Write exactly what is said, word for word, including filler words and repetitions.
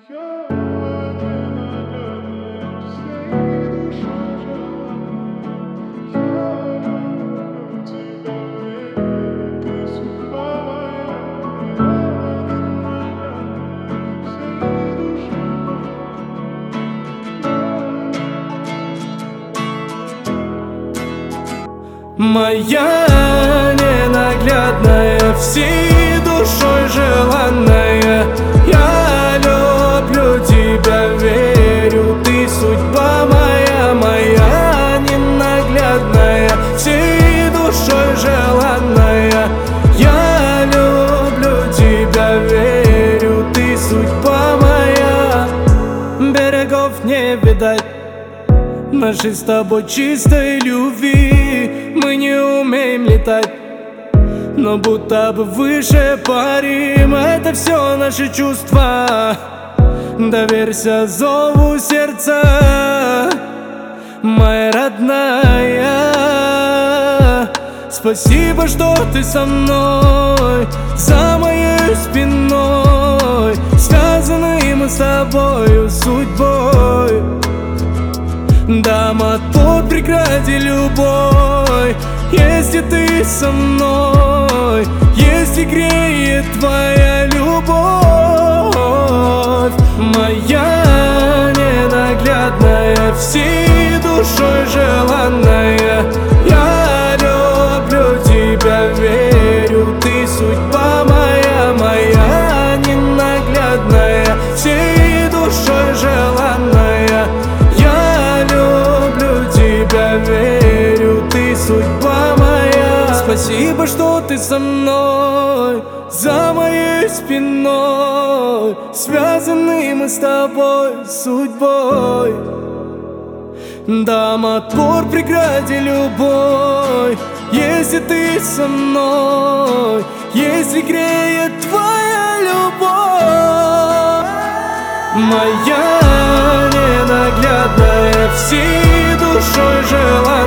Моя ненаглядная, всей душой желанная, я люблю тебя, верю, ты судьба моя. Моя ненаглядная, всей душой желанная, я люблю тебя, верю, ты судьба моя. Берегов не видать нашей с тобой чистой любви. Мы не умеем летать, но будто бы выше парим. Это все наши чувства, доверься зову сердца, моя родная. Спасибо, что ты со мной, за моей спиной. Связаны мы с тобою судьбой. Да, мотор, прекрати любой, если ты со мной, если греет твоя любовь. Моя ненаглядная, всей душой желанная, я люблю тебя, верю, ты судьба моя. Моя ненаглядная, всей душой желанная, верю, ты судьба моя. Спасибо, что ты со мной, за моей спиной. Связаны мы с тобой судьбой. Да, мотор, прекрати любой, если ты со мной, если греет твоя любовь. Моя ненаглядная, всей душой желанная,